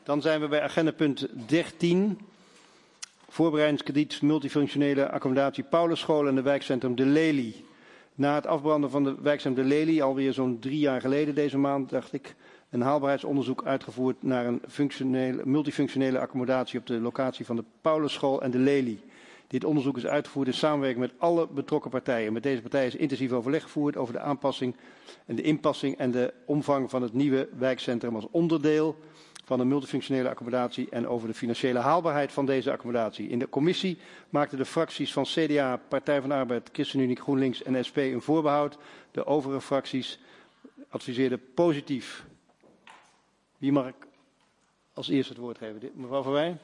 Dan zijn we bij agenda punt 13. Voorbereidingskrediet multifunctionele accommodatie Paulusschool en de wijkcentrum De Lelie. Na het afbranden van de wijkcentrum De Lelie, alweer zo'n 3 jaar geleden deze maand, dacht ik, een haalbaarheidsonderzoek uitgevoerd naar een multifunctionele accommodatie op de locatie van de Paulusschool en De Lelie. Dit onderzoek is uitgevoerd in samenwerking met alle betrokken partijen. Met deze partijen is intensief overleg gevoerd over de aanpassing en de inpassing en de omvang van het nieuwe wijkcentrum als onderdeel van een multifunctionele accommodatie en over de financiële haalbaarheid van deze accommodatie. In de commissie maakten de fracties van CDA, Partij van de Arbeid, ChristenUnie, GroenLinks en SP een voorbehoud. De overige fracties adviseerden positief. Wie mag ik als eerste het woord geven? Mevrouw Van Wij.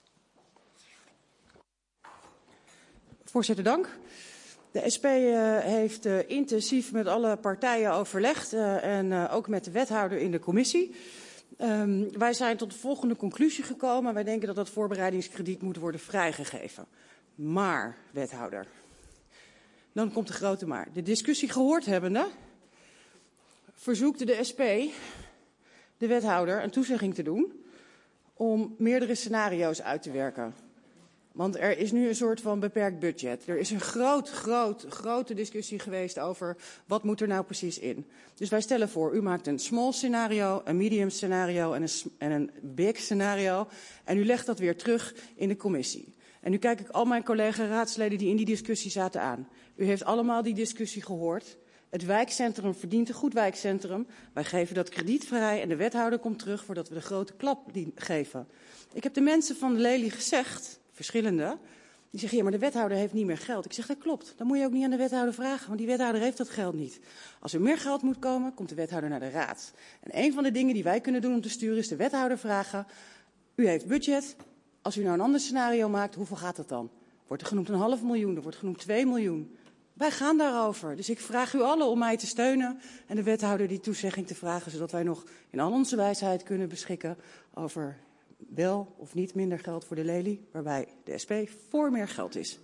Voorzitter, dank. De SP heeft intensief met alle partijen overlegd en ook met de wethouder in de commissie. Wij zijn tot de volgende conclusie gekomen. Wij denken dat dat voorbereidingskrediet moet worden vrijgegeven. Maar, wethouder, dan komt de grote maar. De discussie gehoord hebbende verzoekt de SP de wethouder een toezegging te doen om meerdere scenario's uit te werken. Want er is nu een soort van beperkt budget. Er is een grote discussie geweest over wat moet er nou precies in. Dus wij stellen voor, u maakt een small scenario, een medium scenario en een big scenario. En u legt dat weer terug in de commissie. En nu kijk ik al mijn collega-raadsleden die in die discussie zaten aan. U heeft allemaal die discussie gehoord. Het wijkcentrum verdient een goed wijkcentrum. Wij geven dat krediet vrij en de wethouder komt terug voordat we de grote klap geven. Ik heb de mensen van de Lelie gezegd, verschillende, die zeggen, ja, maar de wethouder heeft niet meer geld. Ik zeg, dat klopt. Dan moet je ook niet aan de wethouder vragen, want die wethouder heeft dat geld niet. Als er meer geld moet komen, komt de wethouder naar de raad. En een van de dingen die wij kunnen doen om te sturen is de wethouder vragen, u heeft budget, als u nou een ander scenario maakt, hoeveel gaat dat dan? Wordt er genoemd 500.000, er wordt genoemd 2 miljoen. Wij gaan daarover. Dus ik vraag u allen om mij te steunen en de wethouder die toezegging te vragen, zodat wij nog in al onze wijsheid kunnen beschikken over wel of niet minder geld voor de Lelie, waarbij de SP voor meer geld is.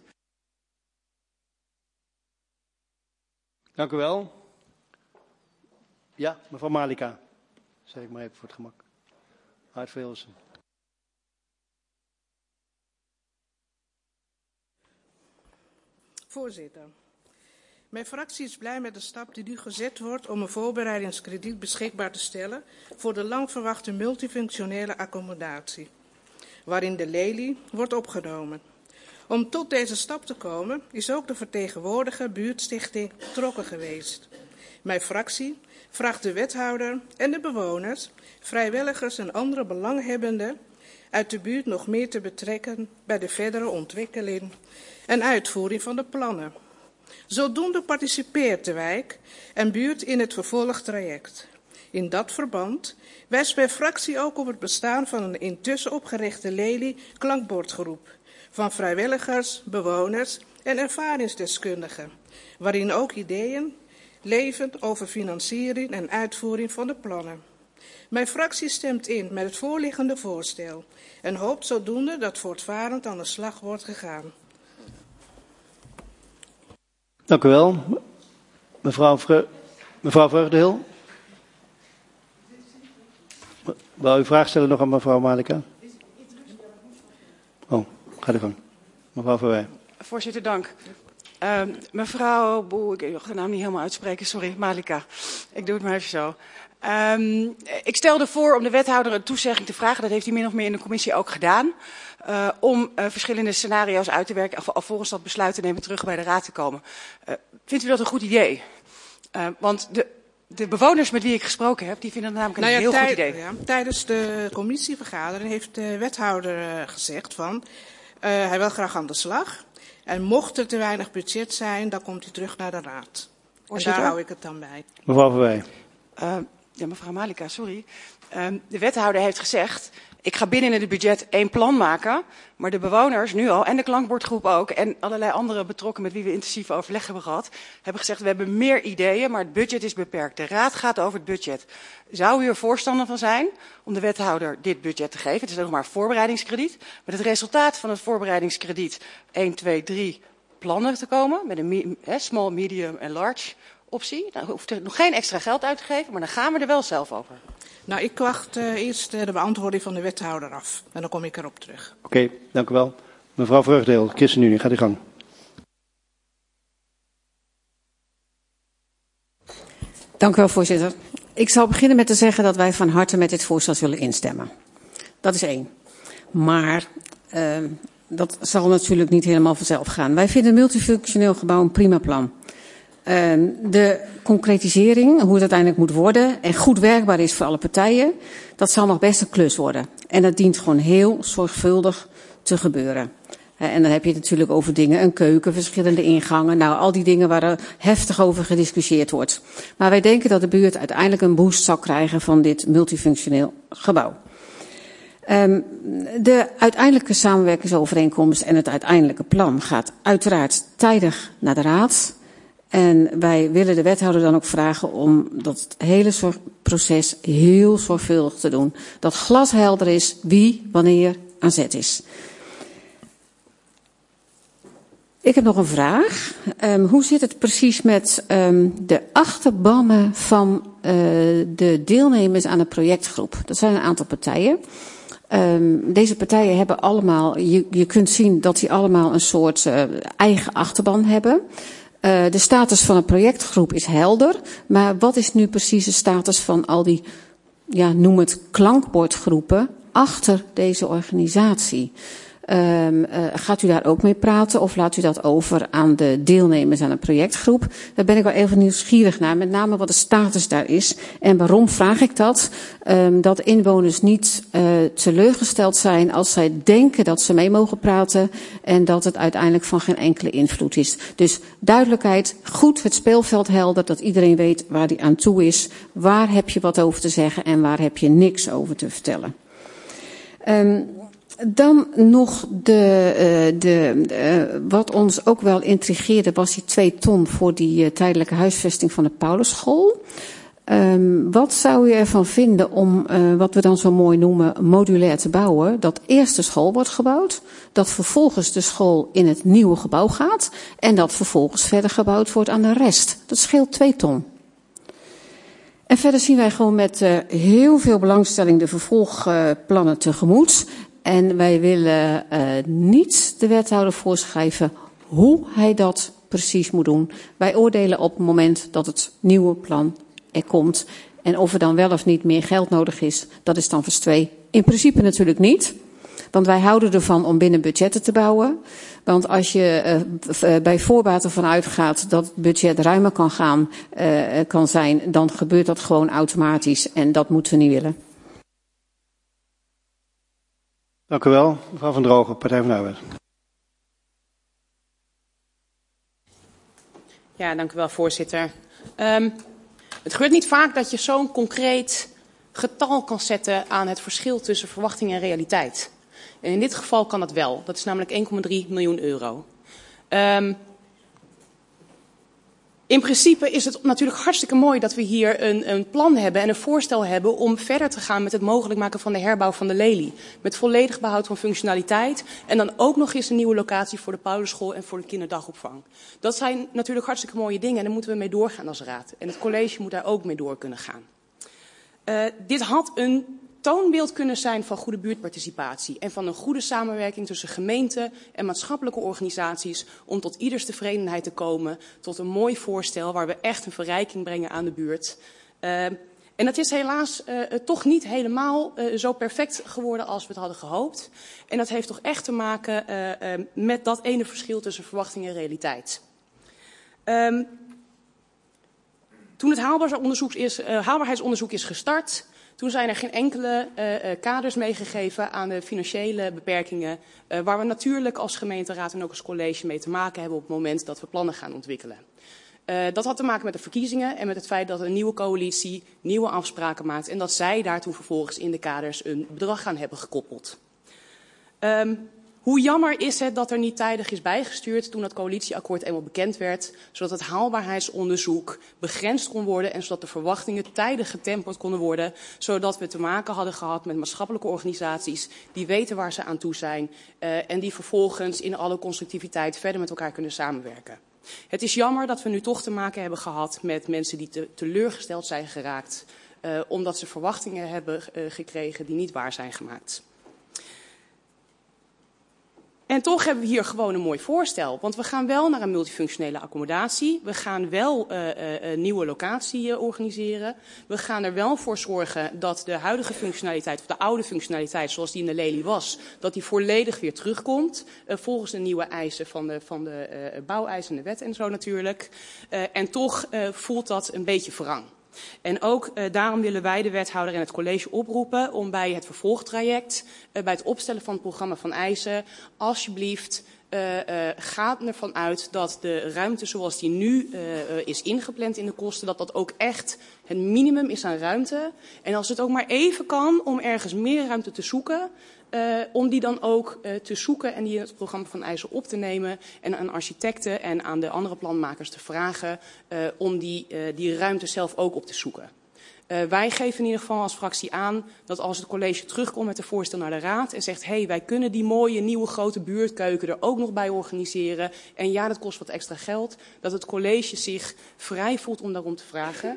Dank u wel. Ja, mevrouw Malika. Zeg ik maar even voor het gemak. Hartveelsen. Voorzitter. Mijn fractie is blij met de stap die nu gezet wordt om een voorbereidingskrediet beschikbaar te stellen voor de lang verwachte multifunctionele accommodatie, waarin de Lelie wordt opgenomen. Om tot deze stap te komen is ook de vertegenwoordiger buurtstichting betrokken geweest. Mijn fractie vraagt de wethouder en de bewoners, vrijwilligers en andere belanghebbenden uit de buurt nog meer te betrekken bij de verdere ontwikkeling en uitvoering van de plannen. Zodoende participeert de wijk en buurt in het vervolgtraject. In dat verband wijst mijn fractie ook op het bestaan van een intussen opgerichte Lelie-klankbordgroep van vrijwilligers, bewoners en ervaringsdeskundigen, waarin ook ideeën leven over financiering en uitvoering van de plannen. Mijn fractie stemt in met het voorliggende voorstel en hoopt zodoende dat voortvarend aan de slag wordt gegaan. Dank u wel. Mevrouw Vreugdehil. Wou u een vraag stellen nog aan mevrouw Malika? Oh, ga de gang. Mevrouw Van Wij. Voorzitter, dank. Mevrouw ik mag de naam niet helemaal uitspreken, sorry, Malika. Ik doe het maar even zo. Ik stelde voor om de wethouder een toezegging te vragen, dat heeft hij min of meer in de commissie ook gedaan, om verschillende scenario's uit te werken, alvorens dat besluit te nemen terug bij de raad te komen. Vindt u dat een goed idee? Want de bewoners met wie ik gesproken heb, die vinden het namelijk een heel goed idee. Ja, tijdens de commissievergadering heeft de wethouder gezegd van, hij wil graag aan de slag. En mocht er te weinig budget zijn, dan komt hij terug naar de raad. En daar hou ik het dan bij. Mevrouw Van Wij. Ja, mevrouw Malika, sorry. De wethouder heeft gezegd, ik ga binnen het budget 1 plan maken, maar de bewoners nu al, en de klankbordgroep ook, en allerlei andere betrokken met wie we intensief overleg hebben gehad, hebben gezegd, we hebben meer ideeën, maar het budget is beperkt. De raad gaat over het budget. Zou u er voorstander van zijn om de wethouder dit budget te geven? Het is nog maar voorbereidingskrediet. Met het resultaat van het voorbereidingskrediet 1, 2, 3 plannen te komen, met een small, medium en large optie. Dan hoeft er nog geen extra geld uit te geven, maar dan gaan we er wel zelf over. Nou, ik wacht eerst de beantwoording van de wethouder af. En dan kom ik erop terug. Oké, dank u wel. Mevrouw Vreugdeel, ChristenUnie, gaat u gang. Dank u wel, voorzitter. Ik zal beginnen met te zeggen dat wij van harte met dit voorstel zullen instemmen. Dat is 1. Maar dat zal natuurlijk niet helemaal vanzelf gaan. Wij vinden een multifunctioneel gebouw een prima plan. De concretisering, hoe het uiteindelijk moet worden en goed werkbaar is voor alle partijen, dat zal nog best een klus worden. En dat dient gewoon heel zorgvuldig te gebeuren. En dan heb je het natuurlijk over dingen, een keuken, verschillende ingangen. Nou, al die dingen waar er heftig over gediscussieerd wordt. Maar wij denken dat de buurt uiteindelijk een boost zal krijgen van dit multifunctioneel gebouw. De uiteindelijke samenwerkingsovereenkomst en het uiteindelijke plan gaat uiteraard tijdig naar de raad. En wij willen de wethouder dan ook vragen om dat hele proces heel zorgvuldig te doen. Dat glashelder is wie wanneer aan zet is. Ik heb nog een vraag. Hoe zit het precies met de achterbannen van de deelnemers aan de projectgroep? Dat zijn een aantal partijen. Deze partijen hebben allemaal, je kunt zien dat die allemaal een soort eigen achterban hebben. De status van een projectgroep is helder, maar wat is nu precies de status van al die, ja, noem het klankbordgroepen achter deze organisatie? Gaat u daar ook mee praten of laat u dat over aan de deelnemers aan een projectgroep? Daar ben ik wel even nieuwsgierig naar, met name wat de status daar is. En waarom vraag ik dat? Dat inwoners niet teleurgesteld zijn als zij denken dat ze mee mogen praten en dat het uiteindelijk van geen enkele invloed is. Dus duidelijkheid, goed het speelveld helder, dat iedereen weet waar die aan toe is. Waar heb je wat over te zeggen en waar heb je niks over te vertellen? Dan nog wat ons ook wel intrigeerde was die 2 ton voor die tijdelijke huisvesting van de Paulusschool. Wat zou je ervan vinden om wat we dan zo mooi noemen modulair te bouwen? Dat eerst de school wordt gebouwd, dat vervolgens de school in het nieuwe gebouw gaat en dat vervolgens verder gebouwd wordt aan de rest. Dat scheelt 2 ton. En verder zien wij gewoon met heel veel belangstelling de vervolgplannen tegemoet. En wij willen niet de wethouder voorschrijven hoe hij dat precies moet doen. Wij oordelen op het moment dat het nieuwe plan er komt. En of er dan wel of niet meer geld nodig is, dat is dan vers 2. In principe natuurlijk niet. Want wij houden ervan om binnen budgetten te bouwen. Want als je bij voorbaat ervan uitgaat dat het budget ruimer kan zijn, dan gebeurt dat gewoon automatisch. En dat moeten we niet willen. Dank u wel. Mevrouw Van Drogen, Partij van de Arbeid. Ja, dank u wel, voorzitter. Het gebeurt niet vaak dat je zo'n concreet getal kan zetten aan het verschil tussen verwachting en realiteit. En in dit geval kan dat wel. Dat is namelijk 1,3 miljoen euro. In principe is het natuurlijk hartstikke mooi dat we hier een plan hebben en een voorstel hebben om verder te gaan met het mogelijk maken van de herbouw van de Lely. Met volledig behoud van functionaliteit en dan ook nog eens een nieuwe locatie voor de Paulusschool en voor de kinderdagopvang. Dat zijn natuurlijk hartstikke mooie dingen en daar moeten we mee doorgaan als raad. En het college moet daar ook mee door kunnen gaan. Dit had een toonbeeld kunnen zijn van goede buurtparticipatie en van een goede samenwerking tussen gemeenten en maatschappelijke organisaties om tot ieders tevredenheid te komen, tot een mooi voorstel waar we echt een verrijking brengen aan de buurt. En dat is helaas toch niet helemaal zo perfect geworden als we het hadden gehoopt. En dat heeft toch echt te maken met dat ene verschil tussen verwachting en realiteit. Toen het haalbaarheidsonderzoek is gestart, toen zijn er geen enkele kaders meegegeven aan de financiële beperkingen, waar we natuurlijk als gemeenteraad en ook als college mee te maken hebben op het moment dat we plannen gaan ontwikkelen. Dat had te maken met de verkiezingen en met het feit dat een nieuwe coalitie nieuwe afspraken maakt en dat zij daartoe vervolgens in de kaders een bedrag aan hebben gekoppeld. Hoe jammer is het dat er niet tijdig is bijgestuurd toen dat coalitieakkoord eenmaal bekend werd, zodat het haalbaarheidsonderzoek begrensd kon worden en zodat de verwachtingen tijdig getemperd konden worden, zodat we te maken hadden gehad met maatschappelijke organisaties die weten waar ze aan toe zijn en die vervolgens in alle constructiviteit verder met elkaar kunnen samenwerken. Het is jammer dat we nu toch te maken hebben gehad met mensen die teleurgesteld zijn geraakt, omdat ze verwachtingen hebben gekregen die niet waar zijn gemaakt. En toch hebben we hier gewoon een mooi voorstel. Want we gaan wel naar een multifunctionele accommodatie. We gaan wel een nieuwe locatie organiseren. We gaan er wel voor zorgen dat de huidige functionaliteit, of de oude functionaliteit zoals die in de Lely was, dat die volledig weer terugkomt. Volgens de nieuwe eisen van de bouweisende wet en zo natuurlijk. En toch voelt dat een beetje wrang. En ook daarom willen wij de wethouder en het college oproepen om bij het vervolgtraject, bij het opstellen van het programma van eisen, alsjeblieft ga ervan uit dat de ruimte zoals die nu is ingepland in de kosten, dat dat ook echt het minimum is aan ruimte. En als het ook maar even kan om ergens meer ruimte te zoeken, om die dan ook te zoeken en die in het programma van eisen op te nemen en aan architecten en aan de andere planmakers te vragen om die ruimte zelf ook op te zoeken. Wij geven in ieder geval als fractie aan dat als het college terugkomt met een voorstel naar de raad en zegt, hey, wij kunnen die mooie nieuwe grote buurtkeuken er ook nog bij organiseren en ja, dat kost wat extra geld, dat het college zich vrij voelt om daarom te vragen.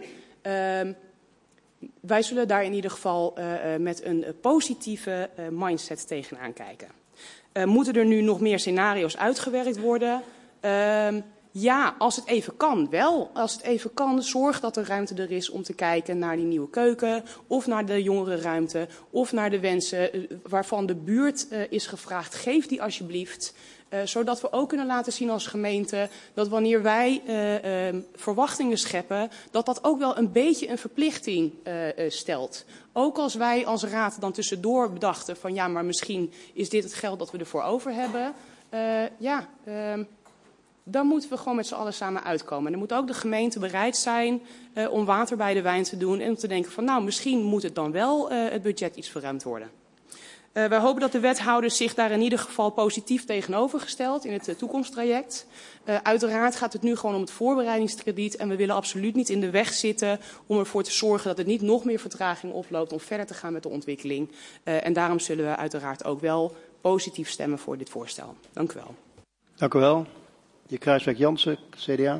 Wij zullen daar in ieder geval met een positieve mindset tegenaan kijken. Moeten er nu nog meer scenario's uitgewerkt worden? Ja, als het even kan, wel. Als het even kan, zorg dat er ruimte er is om te kijken naar die nieuwe keuken, of naar de jongerenruimte, of naar de wensen waarvan de buurt is gevraagd. Geef die alsjeblieft. Zodat we ook kunnen laten zien als gemeente dat wanneer wij verwachtingen scheppen, dat dat ook wel een beetje een verplichting stelt. Ook als wij als raad dan tussendoor bedachten van ja, maar misschien is dit het geld dat we ervoor over hebben. Dan moeten we gewoon met z'n allen samen uitkomen. En dan moet ook de gemeente bereid zijn om water bij de wijn te doen en om te denken van nou, misschien moet het dan wel het budget iets verruimd worden. Wij hopen dat de wethouder zich daar in ieder geval positief tegenovergesteld in het toekomsttraject. Uiteraard gaat het nu gewoon om het voorbereidingskrediet en we willen absoluut niet in de weg zitten om ervoor te zorgen dat het niet nog meer vertraging oploopt om verder te gaan met de ontwikkeling. En daarom zullen we uiteraard ook wel positief stemmen voor dit voorstel. Dank u wel. Dank u wel. De Kruiswijk-Jansen, CDA.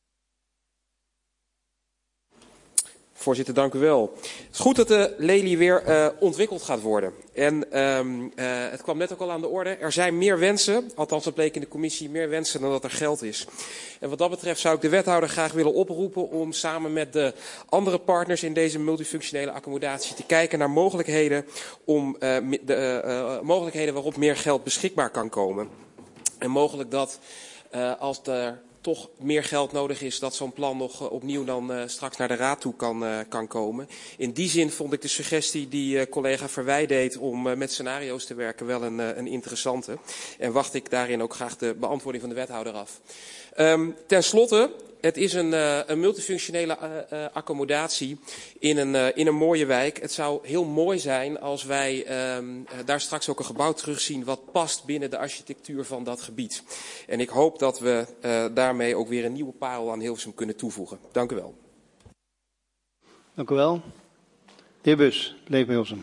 Voorzitter, dank u wel. Het is goed dat de Lely weer ontwikkeld gaat worden. En het kwam net ook al aan de orde. Er zijn meer wensen, althans dat bleek in de commissie, meer wensen dan dat er geld is. En wat dat betreft zou ik de wethouder graag willen oproepen om samen met de andere partners in deze multifunctionele accommodatie te kijken naar mogelijkheden, mogelijkheden waarop meer geld beschikbaar kan komen. En mogelijk dat als er toch meer geld nodig is, dat zo'n plan nog opnieuw dan straks naar de raad toe kan komen. In die zin vond ik de suggestie die collega Verwij deed om met scenario's te werken wel een interessante. En wacht ik daarin ook graag de beantwoording van de wethouder af. Ten slotte, het is een multifunctionele accommodatie in een mooie wijk. Het zou heel mooi zijn als wij daar straks ook een gebouw terugzien wat past binnen de architectuur van dat gebied. En ik hoop dat we daarmee ook weer een nieuwe parel aan Hilversum kunnen toevoegen. Dank u wel. Dank u wel. De heer Bus, Leefbaar Hilversum.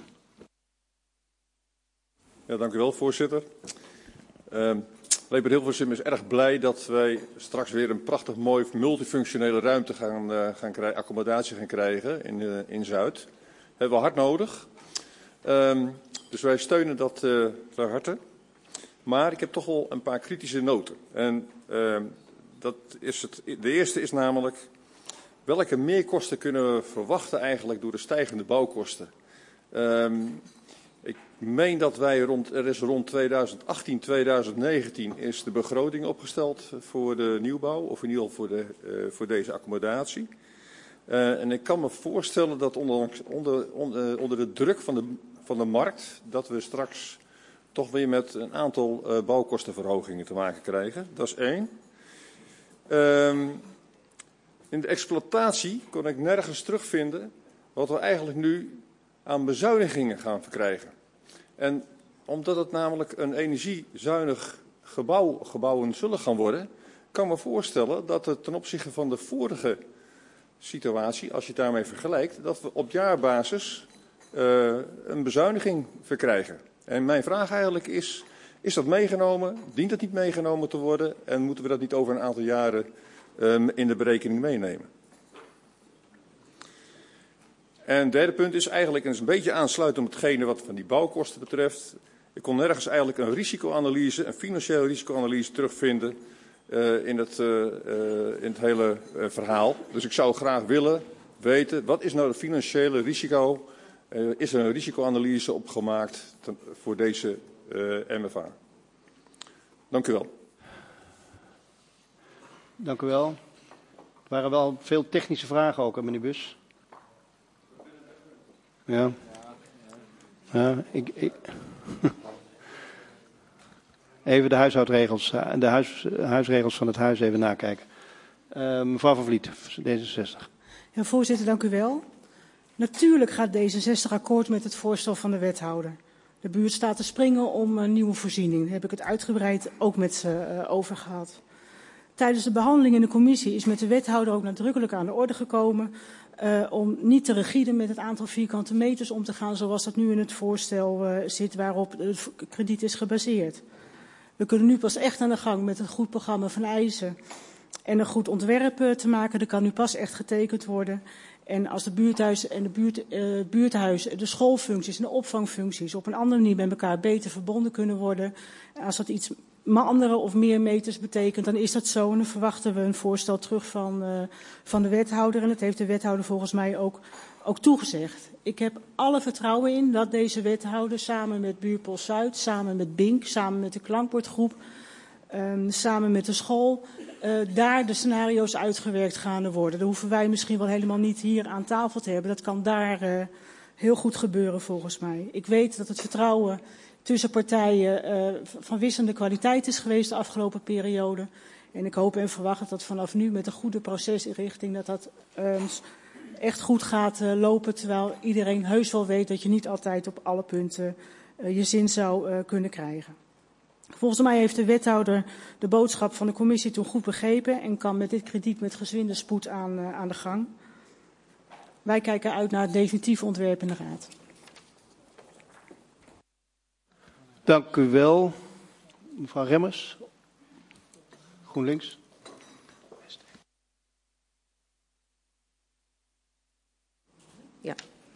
Ja, dank u wel, voorzitter. Leefbaar Hilversum is erg blij dat wij straks weer een prachtig mooi multifunctionele ruimte accommodatie gaan krijgen in Zuid. Dat hebben we hard nodig. Dus wij steunen dat van harte. Maar ik heb toch wel een paar kritische noten. En de eerste is namelijk, welke meerkosten kunnen we verwachten eigenlijk door de stijgende bouwkosten? Ik meen dat wij rond 2018, 2019 is de begroting opgesteld voor de nieuwbouw, of in ieder geval voor deze accommodatie. En ik kan me voorstellen dat onder de druk van de markt, dat we straks toch weer met een aantal bouwkostenverhogingen te maken krijgen. Dat is één. In de exploitatie kon ik nergens terugvinden wat we eigenlijk nu aan bezuinigingen gaan verkrijgen. En omdat het namelijk een energiezuinig gebouwen zullen gaan worden, kan ik me voorstellen dat het ten opzichte van de vorige situatie, als je het daarmee vergelijkt, dat we op jaarbasis een bezuiniging verkrijgen. En mijn vraag eigenlijk is, Is dat meegenomen? Dient dat niet meegenomen te worden? En moeten we dat niet over een aantal jaren in de berekening meenemen? En het derde punt is eigenlijk een beetje aansluitend op hetgene wat van die bouwkosten betreft. Ik kon nergens eigenlijk een risicoanalyse, een financiële risicoanalyse terugvinden in het hele verhaal. Dus ik zou graag willen weten, wat is nou het financiële risico? Is er een risicoanalyse opgemaakt voor deze MFA? Dank u wel. Dank u wel. Er waren wel veel technische vragen ook, meneer Bus. Ja. Ja, Even de huishoudregels, de huisregels van het huis even nakijken. Mevrouw van Vliet, D66. Ja, voorzitter, dank u wel. Natuurlijk gaat D66 akkoord met het voorstel van de wethouder. De buurt staat te springen om een nieuwe voorziening. Daar heb ik het uitgebreid ook met ze over gehad. Tijdens de behandeling in de commissie is met de wethouder ook nadrukkelijk aan de orde gekomen om niet te rigide met het aantal vierkante meters om te gaan zoals dat nu in het voorstel zit waarop het krediet is gebaseerd. We kunnen nu pas echt aan de gang met een goed programma van eisen en een goed ontwerp te maken. Er kan nu pas echt getekend worden. En als de buurthuis en het buurthuis, de schoolfuncties en de opvangfuncties op een andere manier met elkaar beter verbonden kunnen worden. Als dat iets andere of meer meters betekent, dan is dat zo. En dan verwachten we een voorstel terug van de wethouder. En dat heeft de wethouder volgens mij ook toegezegd. Ik heb alle vertrouwen in dat deze wethouder samen met Buurpool Zuid, samen met Bink, samen met de klankbordgroep, samen met de school, daar de scenario's uitgewerkt gaan worden. Dat hoeven wij misschien wel helemaal niet hier aan tafel te hebben. Dat kan daar heel goed gebeuren volgens mij. Ik weet dat het vertrouwen tussen partijen van wisselende kwaliteit is geweest de afgelopen periode. En ik hoop en verwacht dat vanaf nu met een goede procesinrichting dat echt goed gaat lopen. Terwijl iedereen heus wel weet dat je niet altijd op alle punten je zin zou kunnen krijgen. Volgens mij heeft de wethouder de boodschap van de commissie toen goed begrepen en kan met dit krediet met gezwinde spoed aan de gang. Wij kijken uit naar het definitieve ontwerp in de raad. Dank u wel. Mevrouw Remmers, GroenLinks. Ja.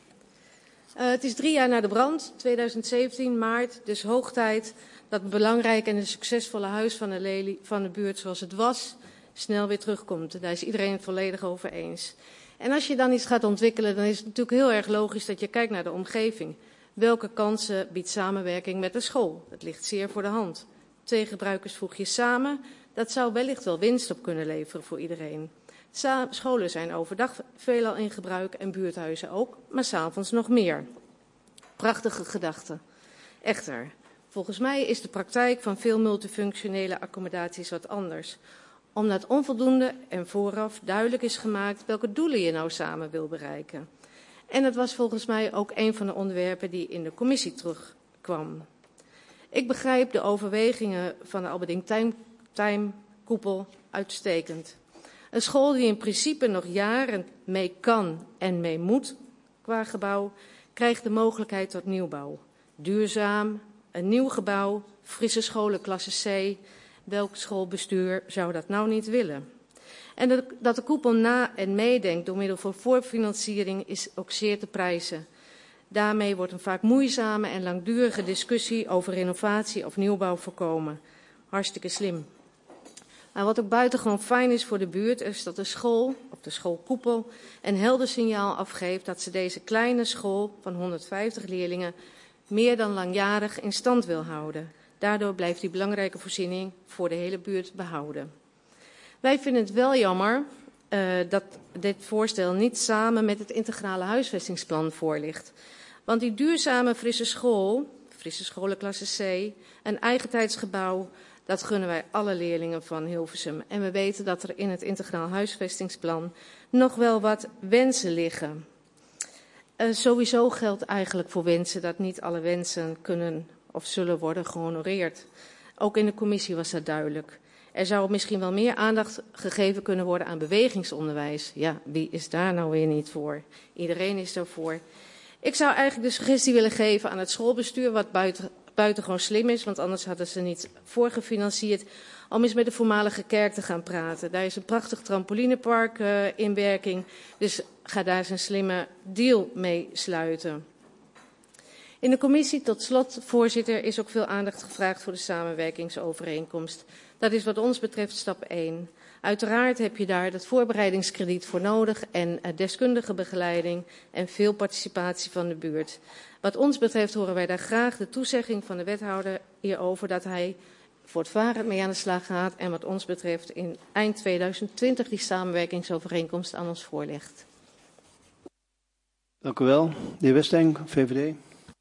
Het is 3 jaar na de brand, 2017, maart, dus hoog tijd dat het belangrijke en succesvolle huis van de buurt zoals het was, snel weer terugkomt. Daar is iedereen het volledig over eens. En als je dan iets gaat ontwikkelen, dan is het natuurlijk heel erg logisch dat je kijkt naar de omgeving. Welke kansen biedt samenwerking met de school? Dat ligt zeer voor de hand. 2 gebruikers voeg je samen, dat zou wellicht wel winst op kunnen leveren voor iedereen. Scholen zijn overdag veelal in gebruik en buurthuizen ook, maar 's avonds nog meer. Prachtige gedachte. Echter, volgens mij is de praktijk van veel multifunctionele accommodaties wat anders. Omdat onvoldoende en vooraf duidelijk is gemaakt welke doelen je nou samen wil bereiken. En dat was volgens mij ook een van de onderwerpen die in de commissie terugkwam. Ik begrijp de overwegingen van de Alberding Tijmkoepel uitstekend. Een school die in principe nog jaren mee kan en mee moet qua gebouw, krijgt de mogelijkheid tot nieuwbouw. Duurzaam, een nieuw gebouw, frisse scholen klasse C. Welk schoolbestuur zou dat nou niet willen? En dat de koepel na en meedenkt door middel van voorfinanciering is ook zeer te prijzen. Daarmee wordt een vaak moeizame en langdurige discussie over renovatie of nieuwbouw voorkomen. Hartstikke slim. Maar wat ook buitengewoon fijn is voor de buurt is dat de school, of de schoolkoepel, een helder signaal afgeeft dat ze deze kleine school van 150 leerlingen meer dan langjarig in stand wil houden. Daardoor blijft die belangrijke voorziening voor de hele buurt behouden. Wij vinden het wel jammer dat dit voorstel niet samen met het integrale huisvestingsplan voorligt. Want die duurzame frisse scholen klasse C, een eigentijdsgebouw, dat gunnen wij alle leerlingen van Hilversum. En we weten dat er in het integraal huisvestingsplan nog wel wat wensen liggen. Sowieso geldt eigenlijk voor wensen dat niet alle wensen kunnen of zullen worden gehonoreerd. Ook in de commissie was dat duidelijk. Er zou misschien wel meer aandacht gegeven kunnen worden aan bewegingsonderwijs. Ja, wie is daar nou weer niet voor? Iedereen is daarvoor. Ik zou eigenlijk de suggestie willen geven aan het schoolbestuur wat buitengewoon slim is, want anders hadden ze niet voorgefinancierd, om eens met de voormalige kerk te gaan praten. Daar is een prachtig trampolinepark in werking, dus ga daar eens een slimme deal mee sluiten. In de commissie, tot slot, voorzitter, is ook veel aandacht gevraagd voor de samenwerkingsovereenkomst. Dat is wat ons betreft stap 1. Uiteraard heb je daar het voorbereidingskrediet voor nodig en deskundige begeleiding en veel participatie van de buurt. Wat ons betreft horen wij daar graag de toezegging van de wethouder hierover dat hij voortvarend mee aan de slag gaat en wat ons betreft in eind 2020 die samenwerkingsovereenkomst aan ons voorlegt. Dank u wel. De heer Westeng, VVD.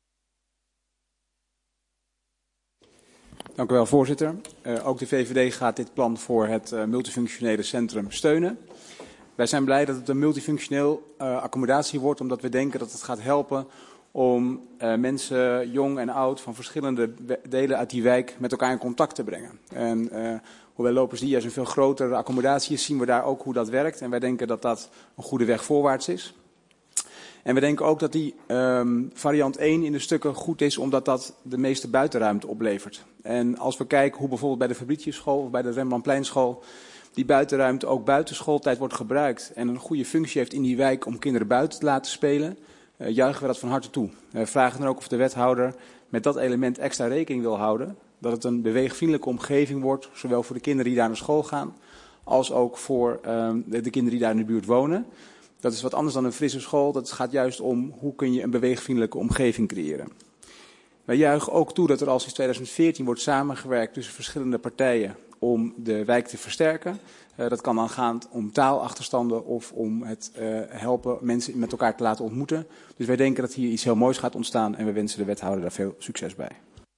Dank u wel, voorzitter. Ook de VVD gaat dit plan voor het multifunctionele centrum steunen. Wij zijn blij dat het een multifunctioneel accommodatie wordt, omdat we denken dat het gaat helpen om mensen, jong en oud, van verschillende delen uit die wijk met elkaar in contact te brengen. En hoewel Lopers Diaz een veel grotere accommodatie is, zien we daar ook hoe dat werkt. En wij denken dat dat een goede weg voorwaarts is. En we denken ook dat die variant 1 in de stukken goed is, omdat dat de meeste buitenruimte oplevert. En als we kijken hoe bijvoorbeeld bij de Fabritiusschool of bij de Rembrandtpleinschool die buitenruimte ook buiten schooltijd wordt gebruikt en een goede functie heeft in die wijk om kinderen buiten te laten spelen, juichen we dat van harte toe. We vragen dan ook of de wethouder met dat element extra rekening wil houden, dat het een beweegvriendelijke omgeving wordt, zowel voor de kinderen die daar naar school gaan, als ook voor de kinderen die daar in de buurt wonen. Dat is wat anders dan een frisse school. Dat gaat juist om hoe kun je een beweegvriendelijke omgeving creëren. Wij juichen ook toe dat er al sinds 2014 wordt samengewerkt tussen verschillende partijen om de wijk te versterken. Dat kan dan gaan om taalachterstanden of om het helpen mensen met elkaar te laten ontmoeten. Dus wij denken dat hier iets heel moois gaat ontstaan en we wensen de wethouder daar veel succes bij.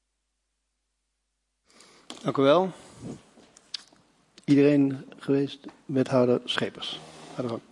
Dank u wel. Iedereen geweest? Wethouder Schepers. Ga ervan.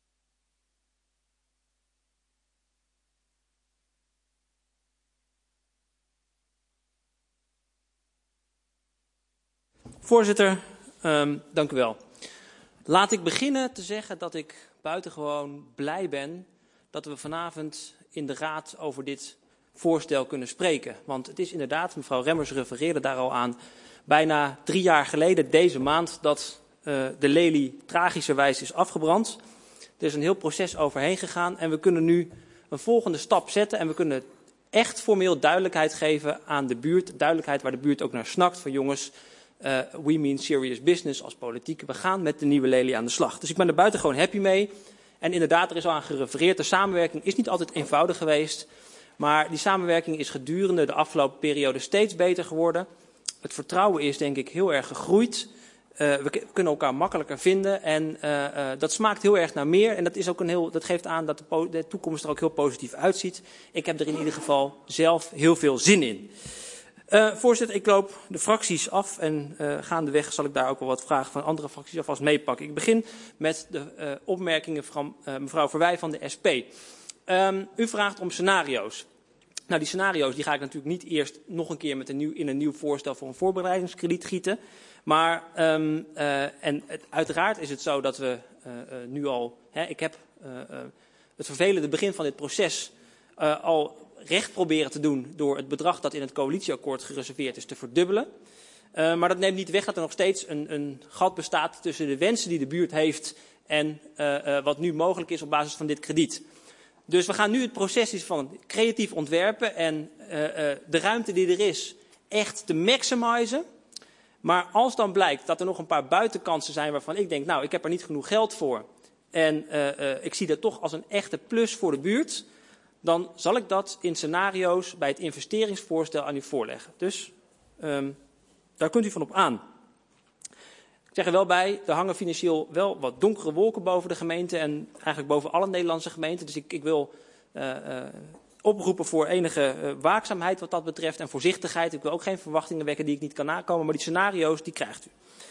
Voorzitter, dank u wel. Laat ik beginnen te zeggen dat ik buitengewoon blij ben dat we vanavond in de Raad over dit voorstel kunnen spreken. Want het is inderdaad, mevrouw Remmers refereerde daar al aan, bijna 3 jaar geleden deze maand dat de lelie tragischerwijs is afgebrand. Er is een heel proces overheen gegaan en we kunnen nu een volgende stap zetten en we kunnen echt formeel duidelijkheid geven aan de buurt. Duidelijkheid waar de buurt ook naar snakt van jongens. We mean serious business als politiek. We gaan met de nieuwe lelie aan de slag. Dus ik ben er buitengewoon happy mee. En inderdaad, er is al aan gerefereerd. De samenwerking is niet altijd eenvoudig geweest. Maar die samenwerking is gedurende de afgelopen periode steeds beter geworden. Het vertrouwen is denk ik heel erg gegroeid. We kunnen elkaar makkelijker vinden. En dat smaakt heel erg naar meer. En dat is ook dat geeft aan dat de toekomst er ook heel positief uitziet. Ik heb er in ieder geval zelf heel veel zin in. Voorzitter, ik loop de fracties af en gaandeweg zal ik daar ook wel wat vragen van andere fracties alvast meepakken. Ik begin met de opmerkingen van mevrouw Verwij van de SP. U vraagt om scenario's. Nou, die scenario's die ga ik natuurlijk niet eerst nog een keer in een nieuw voorstel voor een voorbereidingskrediet gieten. Maar uiteraard is het zo dat we nu al, ik heb het vervelende begin van dit proces al recht proberen te doen door het bedrag dat in het coalitieakkoord gereserveerd is te verdubbelen. Maar dat neemt niet weg dat er nog steeds een gat bestaat tussen de wensen die de buurt heeft en wat nu mogelijk is op basis van dit krediet. Dus we gaan nu het proces van creatief ontwerpen en de ruimte die er is echt te maximizen. Maar als dan blijkt dat er nog een paar buitenkansen zijn waarvan ik denk, nou ik heb er niet genoeg geld voor en ik zie dat toch als een echte plus voor de buurt, dan zal ik dat in scenario's bij het investeringsvoorstel aan u voorleggen. Dus daar kunt u van op aan. Ik zeg er wel bij, er hangen financieel wel wat donkere wolken boven de gemeente en eigenlijk boven alle Nederlandse gemeenten. Dus ik wil oproepen voor enige waakzaamheid wat dat betreft en voorzichtigheid. Ik wil ook geen verwachtingen wekken die ik niet kan nakomen, maar die scenario's die krijgt u.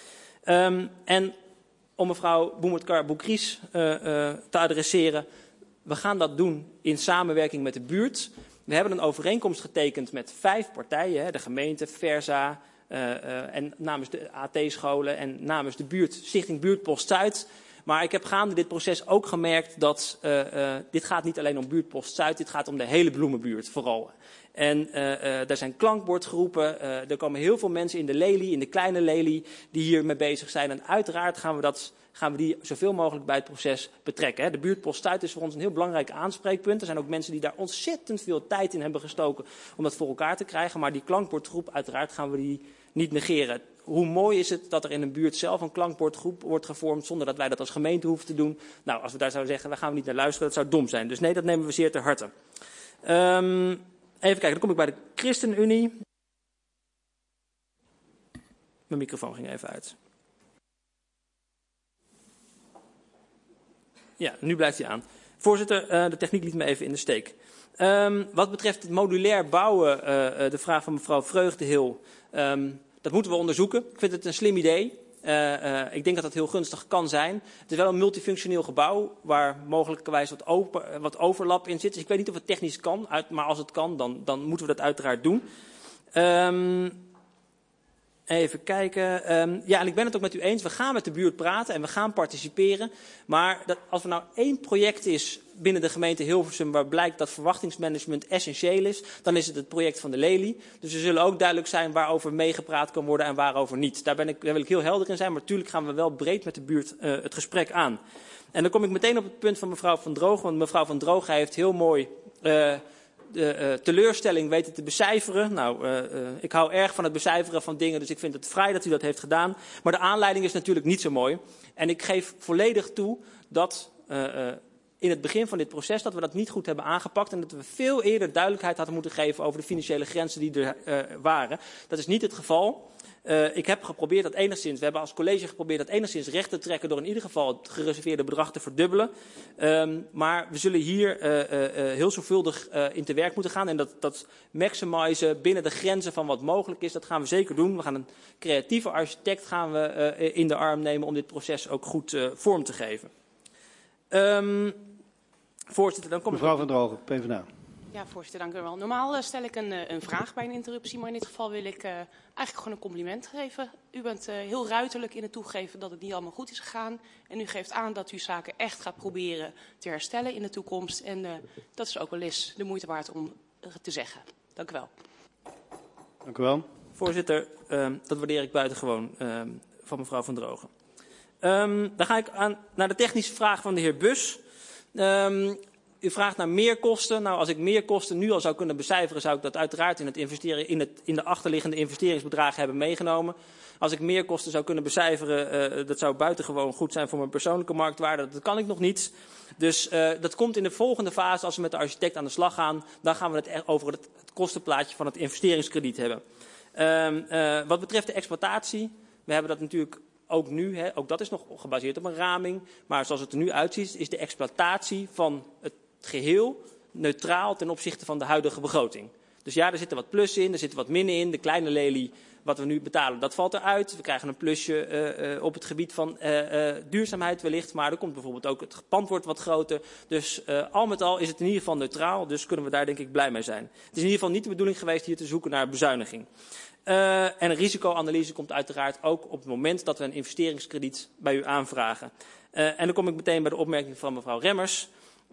En om mevrouw Boumedienne-Boukries te adresseren, we gaan dat doen in samenwerking met de buurt. We hebben een overeenkomst getekend met 5 partijen, de gemeente, Versa en namens de AT-scholen en namens de buurt, Stichting Buurtpost Zuid. Maar ik heb gaande dit proces ook gemerkt dat dit gaat niet alleen om buurtpost Zuid, dit gaat om de hele Bloemenbuurt vooral. En er zijn klankbordgroepen, er komen heel veel mensen in de Lelie, in de kleine Lelie, die hiermee bezig zijn. En uiteraard gaan we die zoveel mogelijk bij het proces betrekken. Hè. De buurtpost Zuid is voor ons een heel belangrijk aanspreekpunt. Er zijn ook mensen die daar ontzettend veel tijd in hebben gestoken om dat voor elkaar te krijgen. Maar die klankbordgroep, uiteraard gaan we die niet negeren. Hoe mooi is het dat er in een buurt zelf een klankbordgroep wordt gevormd zonder dat wij dat als gemeente hoeven te doen. Nou, als we daar zouden zeggen, daar gaan we niet naar luisteren, dat zou dom zijn. Dus nee, dat nemen we zeer ter harte. Even kijken, dan kom ik bij de ChristenUnie. Mijn microfoon ging even uit. Ja, nu blijft hij aan. Voorzitter, de techniek liet me even in de steek. Wat betreft het modulair bouwen, de vraag van mevrouw Vreugdehil, dat moeten we onderzoeken. Ik vind het een slim idee. Ik denk dat dat heel gunstig kan zijn. Het is wel een multifunctioneel gebouw waar mogelijkerwijs wat overlap in zit. Dus ik weet niet of het technisch kan, maar als het kan, dan moeten we dat uiteraard doen. Even kijken. Ja, en ik ben het ook met u eens. We gaan met de buurt praten en we gaan participeren. Maar als er nou één project is binnen de gemeente Hilversum waar blijkt dat verwachtingsmanagement essentieel is, dan is het het project van de Lelie. Dus er zullen ook duidelijk zijn waarover meegepraat kan worden en waarover niet. Daar wil ik heel helder in zijn, maar natuurlijk gaan we wel breed met de buurt het gesprek aan. En dan kom ik meteen op het punt van mevrouw Van Drogen, want mevrouw Van Drogen heeft heel mooi de teleurstelling weten te becijferen. Nou, ik hou erg van het becijferen van dingen, dus ik vind het fraai dat u dat heeft gedaan. Maar de aanleiding is natuurlijk niet zo mooi. En ik geef volledig toe dat in het begin van dit proces dat we dat niet goed hebben aangepakt en dat we veel eerder duidelijkheid hadden moeten geven over de financiële grenzen die er waren. Dat is niet het geval. Ik heb geprobeerd dat enigszins, we hebben als college geprobeerd dat enigszins recht te trekken door in ieder geval het gereserveerde bedrag te verdubbelen. Maar we zullen hier heel zorgvuldig in te werk moeten gaan en dat maximizen binnen de grenzen van wat mogelijk is, dat gaan we zeker doen. We gaan een creatieve architect in de arm nemen om dit proces ook goed vorm te geven. Voorzitter, dan kom mevrouw Van Drogen, PvdA. Ja, voorzitter, dank u wel. Normaal stel ik een vraag bij een interruptie, maar in dit geval wil ik eigenlijk gewoon een compliment geven. U bent heel ruiterlijk in het toegeven dat het niet allemaal goed is gegaan. En u geeft aan dat u zaken echt gaat proberen te herstellen in de toekomst. En dat is ook wel eens de moeite waard om te zeggen. Dank u wel. Dank u wel. Voorzitter, dat waardeer ik buitengewoon van mevrouw Van Drogen. Dan ga ik naar de technische vraag van de heer Bus. U vraagt naar meerkosten. Nou, als ik meerkosten nu al zou kunnen becijferen, zou ik dat uiteraard in de achterliggende investeringsbedragen hebben meegenomen. Als ik meerkosten zou kunnen becijferen, dat zou buitengewoon goed zijn voor mijn persoonlijke marktwaarde. Dat kan ik nog niet. Dus dat komt in de volgende fase, als we met de architect aan de slag gaan. Dan gaan we het over het kostenplaatje van het investeringskrediet hebben. Wat betreft de exploitatie, we hebben dat natuurlijk ook nu, ook dat is nog gebaseerd op een raming. Maar zoals het er nu uitziet, is de exploitatie van het geheel neutraal ten opzichte van de huidige begroting. Dus ja, er zitten wat plussen in, er zitten wat minnen in. De kleine Lelie, wat we nu betalen, dat valt eruit. We krijgen een plusje op het gebied van duurzaamheid wellicht. Maar er komt bijvoorbeeld ook, het pand wordt wat groter. Dus al met al is het in ieder geval neutraal. Dus kunnen we daar denk ik blij mee zijn. Het is in ieder geval niet de bedoeling geweest hier te zoeken naar bezuiniging. En een risicoanalyse komt uiteraard ook op het moment dat we een investeringskrediet bij u aanvragen. En dan kom ik meteen bij de opmerking van mevrouw Remmers.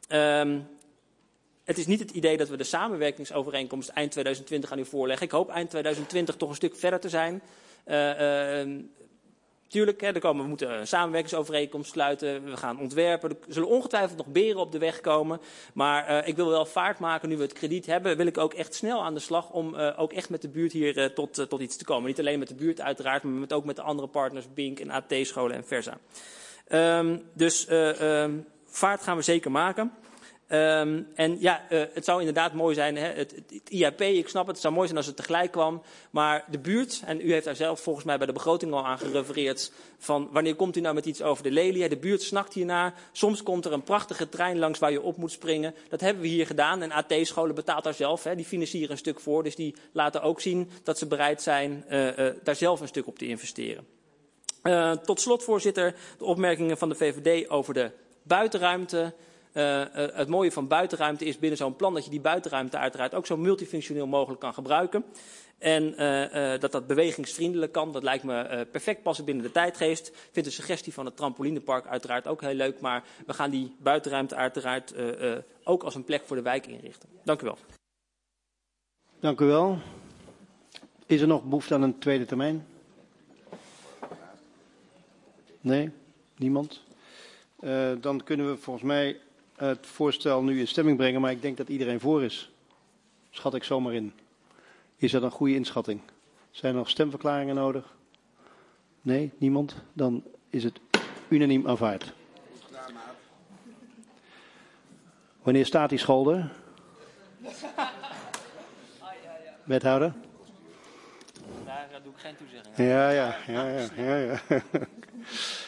Het is niet het idee dat we de samenwerkingsovereenkomst eind 2020 aan u voorleggen. Ik hoop eind 2020 toch een stuk verder te zijn. Tuurlijk, we moeten een samenwerkingsovereenkomst sluiten. We gaan ontwerpen. Er zullen ongetwijfeld nog beren op de weg komen. Maar ik wil wel vaart maken nu we het krediet hebben. Wil ik ook echt snel aan de slag om ook echt met de buurt hier tot iets te komen. Niet alleen met de buurt uiteraard, maar ook met de andere partners, BINK en AT-scholen en versa. Dus vaart gaan we zeker maken. En ja, het zou inderdaad mooi zijn, het IAP, ik snap het zou mooi zijn als het tegelijk kwam. Maar de buurt, en u heeft daar zelf volgens mij bij de begroting al aan gerefereerd, van wanneer komt u nou met iets over de Lelie? De buurt snakt hiernaar. Soms komt er een prachtige trein langs waar je op moet springen. Dat hebben we hier gedaan en AT-scholen betaalt daar zelf, die financieren een stuk voor. Dus die laten ook zien dat ze bereid zijn daar zelf een stuk op te investeren. Tot slot, voorzitter, de opmerkingen van de VVD over de buitenruimte. Het mooie van buitenruimte is binnen zo'n plan dat je die buitenruimte uiteraard ook zo multifunctioneel mogelijk kan gebruiken. En dat bewegingsvriendelijk kan, dat lijkt me perfect passen binnen de tijdgeest. Ik vind de suggestie van het trampolinepark uiteraard ook heel leuk. Maar we gaan die buitenruimte uiteraard ook als een plek voor de wijk inrichten. Dank u wel. Dank u wel. Is er nog behoefte aan een tweede termijn? Nee? Niemand? Dan kunnen we volgens mij het voorstel nu in stemming brengen, maar ik denk dat iedereen voor is. Schat ik zomaar in. Is dat een goede inschatting? Zijn er nog stemverklaringen nodig? Nee? Niemand? Dan is het unaniem aanvaard. Wanneer staat die school er? Wethouder? Daar doe ik geen toezegging aan. Ja.